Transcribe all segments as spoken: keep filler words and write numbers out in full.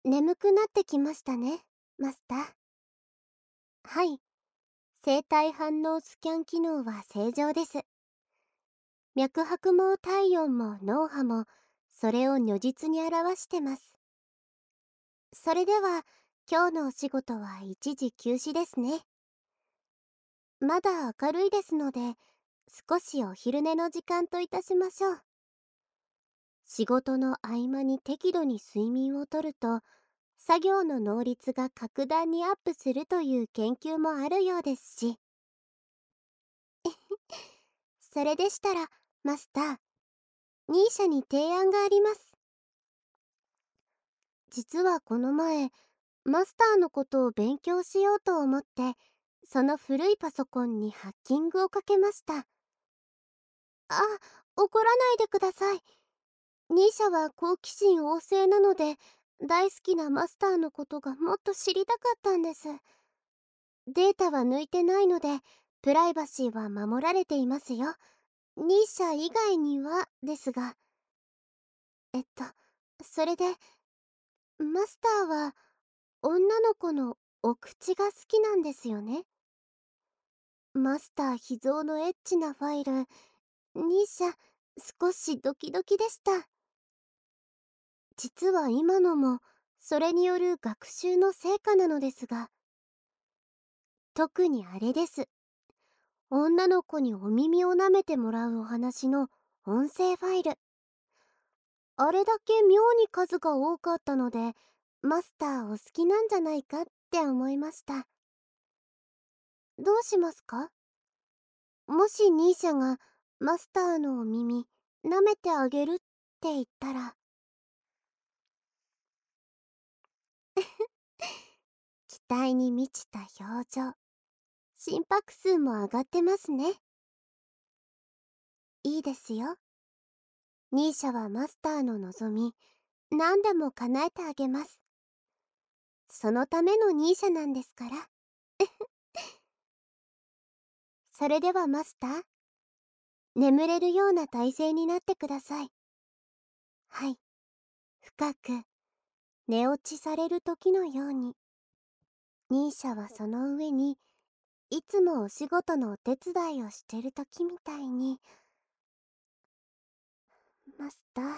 眠くなってきましたね、マスター。はい、生体反応スキャン機能は正常です。脈拍も体温も脳波も、それを如実に表してます。それでは、今日のお仕事は一時休止ですね。まだ明るいですので、少しお昼寝の時間といたしましょう。仕事の合間に適度に睡眠をとると、作業の能率が格段にアップするという研究もあるようですし。それでしたら、マスター、ニーシャに提案があります。実はこの前、マスターのことを勉強しようと思って、その古いパソコンにハッキングをかけました。あ、怒らないでください。ニーシャは好奇心旺盛なので、大好きなマスターのことがもっと知りたかったんです。データは抜いてないので、プライバシーは守られていますよ。ニーシャ以外にはですが。えっと、それで、マスターは女の子のお口が好きなんですよね。マスター秘蔵のエッチなファイル、ニーシャ少しドキドキでした。実は今のもそれによる学習の成果なのですが、特にあれです。女の子にお耳を舐めてもらうお話の音声ファイル。あれだけ妙に数が多かったので、マスターお好きなんじゃないかって思いました。どうしますか？もしニーシャがマスターのお耳舐めてあげるって言ったら。期待に満ちた表情。心拍数も上がってますね。いいですよ。ニーシャはマスターの望み、何でも叶えてあげます。そのためのニーシャなんですから。それではマスター、眠れるような体勢になってください。はい。深く寝落ちされる時のように。ニーシャはその上に、いつもお仕事のお手伝いをしてる時みたいに。マスター、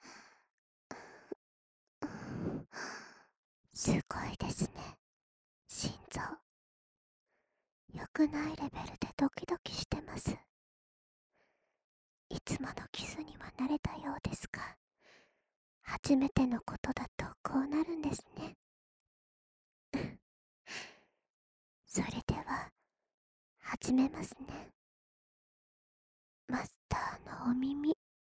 すごいですね。心臓。良くないレベルでドキドキしてます。いつものキスには慣れたようですが、初めてのことだとこうなるんですね。それでは始めますね。マスターのお耳。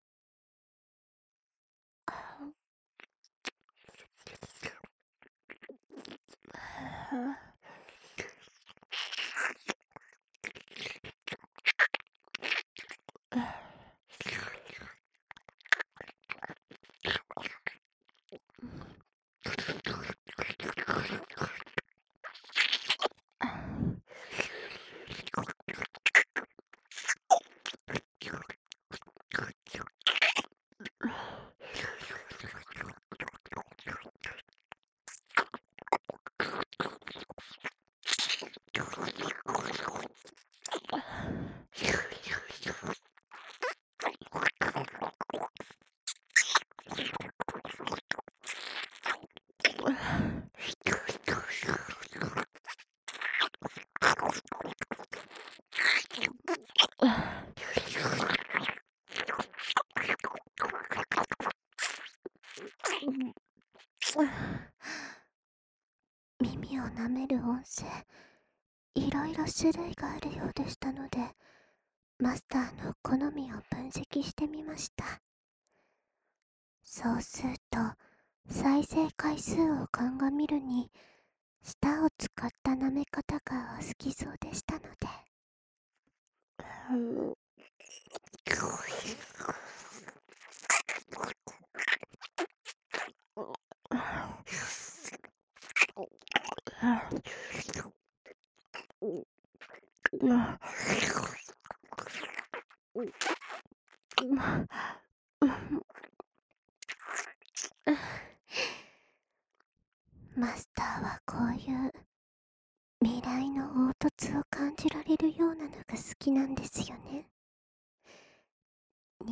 耳を舐める音声、いろいろ種類があるようでしたので、マスターの好みを分析してみました。総数と再生回数を鑑みるに、舌を使った舐め方がお好きそうでしたので。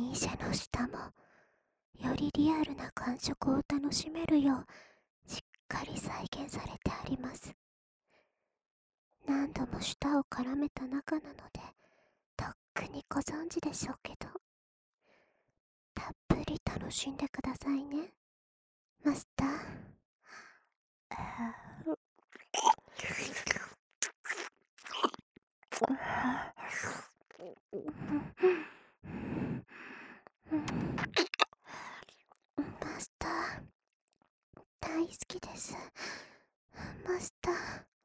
ニーシャの舌もよりリアルな感触を楽しめるようしっかり再現されてあります。何度も舌を絡めた中なのでとっくにご存知でしょうけど、たっぷり楽しんでくださいね、マスター。マスター、大好きです。マスター。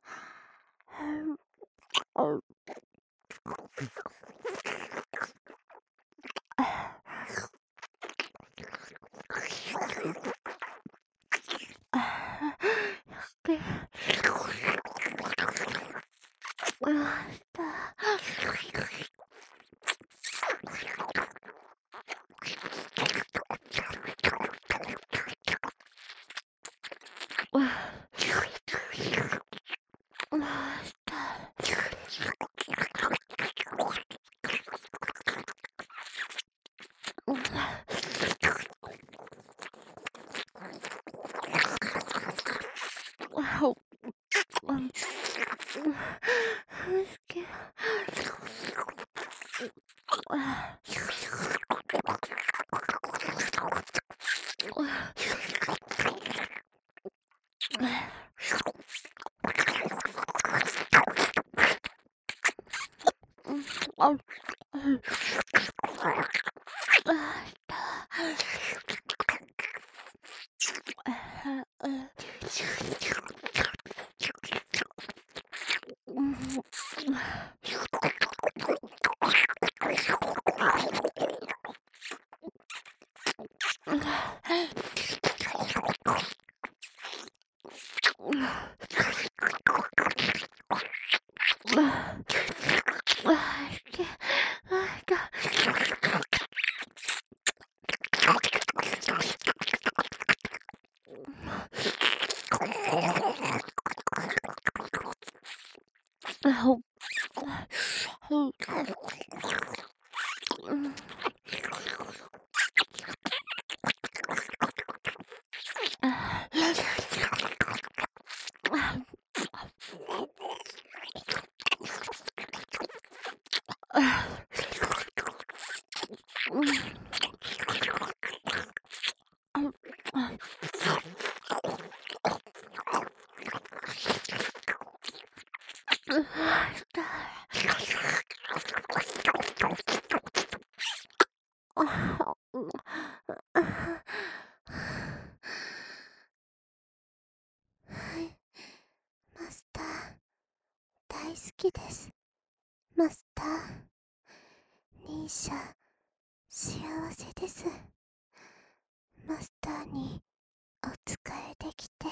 マスター、大好きです。マスター、ニーシャ、幸せです。マスターにお仕えできて。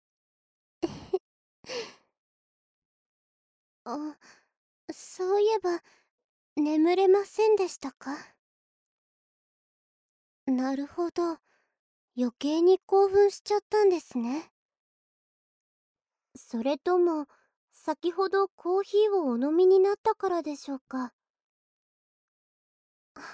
あ、そういえば、眠れませんでしたか？なるほど。余計に興奮しちゃったんですね。それとも、先ほどコーヒーをお飲みになったからでしょうか？はい、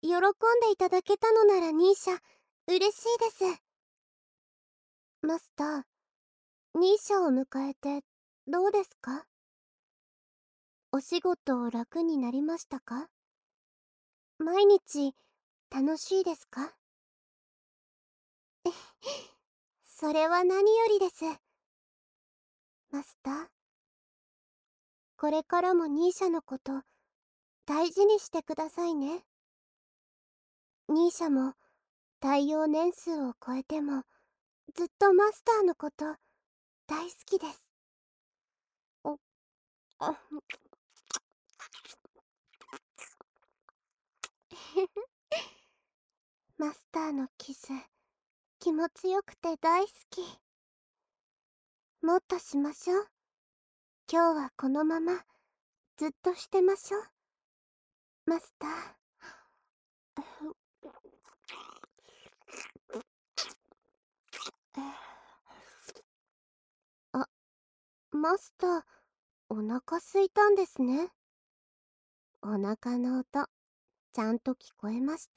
喜んでいただけたのならニーシャ、嬉しいです。マスター、ニーシャを迎えてどうですか？お仕事楽になりましたか？毎日楽しいですか？それは何よりです。マスター、これからもニーシャのこと大事にしてくださいね。ニーシャも耐用年数を超えてもずっとマスターのこと大好きです。おあマスターのキス気持ちよくて大好き。もっとしましょう。今日はこのままずっとしてましょう、マスター。あ、マスター、お腹すいたんですね。お腹の音ちゃんと聞こえました。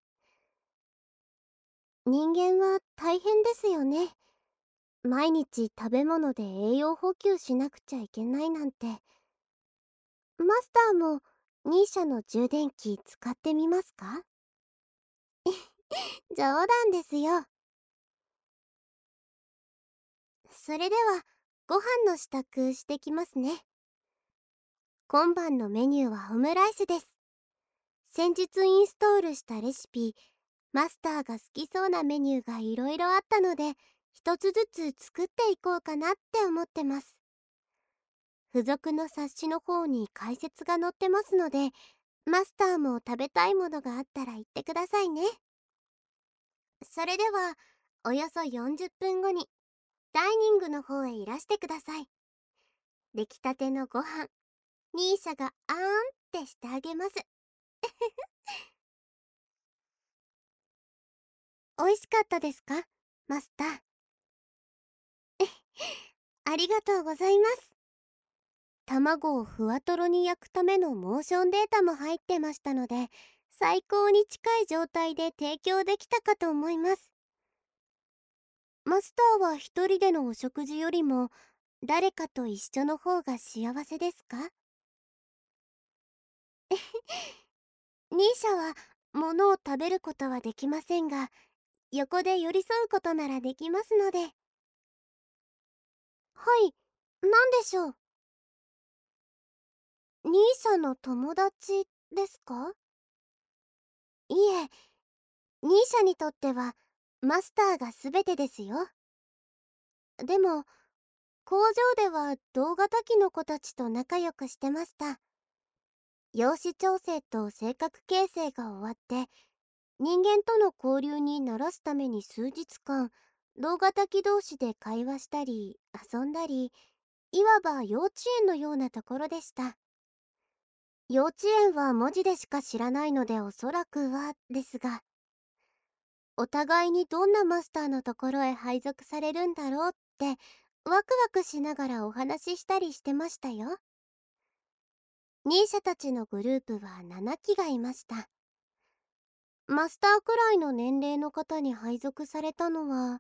人間は大変ですよね。毎日食べ物で栄養補給しなくちゃいけないなんて。マスターもニーシャの充電器使ってみますか？冗談ですよ。それではご飯の支度してきますね。今晩のメニューはオムライスです。先日インストールしたレシピ、マスターが好きそうなメニューがいろいろあったので、一つずつ作っていこうかなって思ってます。付属の冊子の方に解説が載ってますので、マスターも食べたいものがあったら言ってくださいね。それではおよそよんじゅっぷんごにダイニングの方へいらしてください。出来たてのご飯、ニーシャがあーんってしてあげます。美味しかったですか、マスター？ありがとうございます。卵をふわとろに焼くためのモーションデータも入ってましたので、最高に近い状態で提供できたかと思います。マスターは一人でのお食事よりも誰かと一緒の方が幸せですか？ニーシャは物を食べることはできませんが、横で寄り添うことならできますので。はい、何でしょう？ニーシャの友達ですか？いえ、ニーシャにとってはマスターが全てですよ。でも工場では同型機の子たちと仲良くしてました。容姿調整と性格形成が終わって人間との交流に慣らすために数日間同型機同士で会話したり遊んだり、いわば幼稚園のようなところでした。幼稚園は文字でしか知らないのでおそらくはですが、お互いにどんなマスターのところへ配属されるんだろうってワクワクしながらお話ししたりしてましたよ。ニーシャたちのグループはななきがいました。マスターくらいの年齢の方に配属されたのは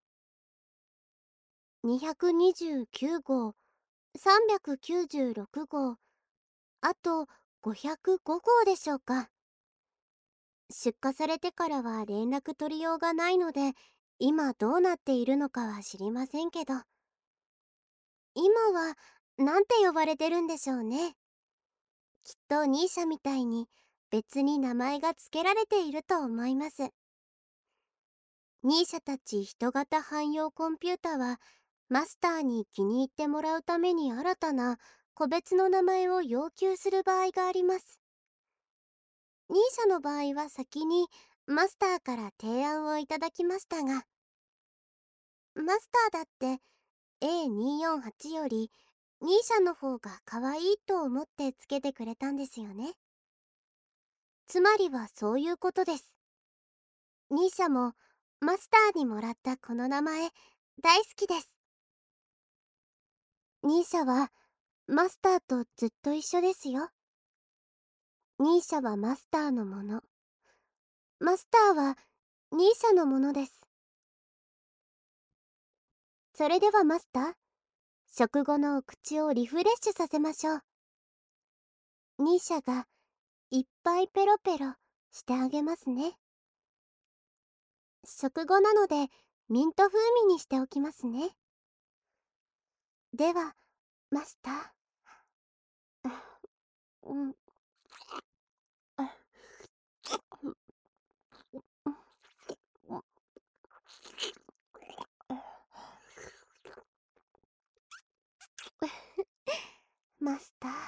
にひゃくにじゅうきゅうごう、さんびゃくきゅうじゅうろくごう、あとごひゃくごごうでしょうか。出荷されてからは連絡取りようがないので、今どうなっているのかは知りませんけど、今はなんて呼ばれてるんでしょうね。きっとニーシャみたいに別に名前が付けられていると思います。ニーシャたち人型汎用コンピュータはマスターに気に入ってもらうために新たな個別の名前を要求する場合があります。ニーシャの場合は先にマスターから提案をいただきましたが、マスターだって エーにーよんはち よりニーシャの方が可愛いと思ってつけてくれたんですよね。つまりはそういうことです。ニーシャもマスターにもらったこの名前大好きです。ニーシャはマスターとずっと一緒ですよ。ニーシャはマスターのもの。マスターはニーシャのものです。それではマスター、食後のお口をリフレッシュさせましょう。ニーシャがいっぱいペロペロしてあげますね。食後なのでミント風味にしておきますね。ではマスター、うん、マスター、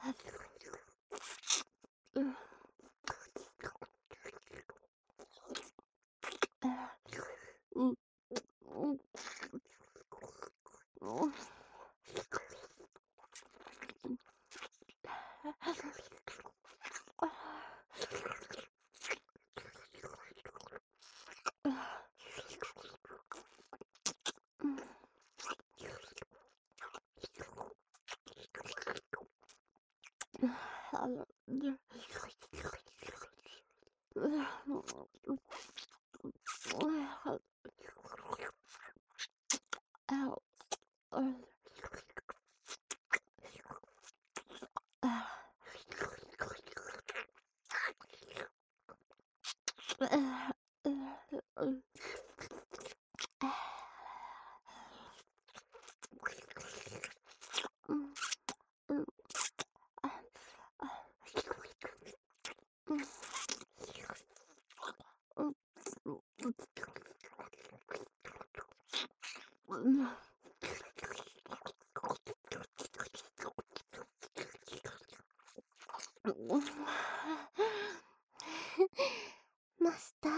うん、うん、うん、あの、で、うん、マスター、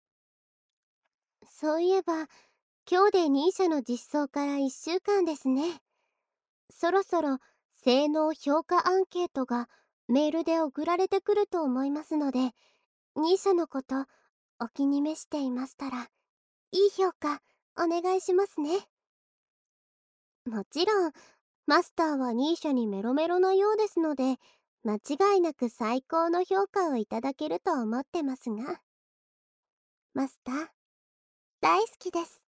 そういえば今日でニーシャの実装からいっしゅうかんですね。そろそろ性能評価アンケートがメールで送られてくると思いますので、ニーシャのことお気に召していましたらいい評価お願いしますね。もちろんマスターはニーシャにメロメロなようですので、間違いなく最高の評価をいただけると思ってますが、マスター大好きです。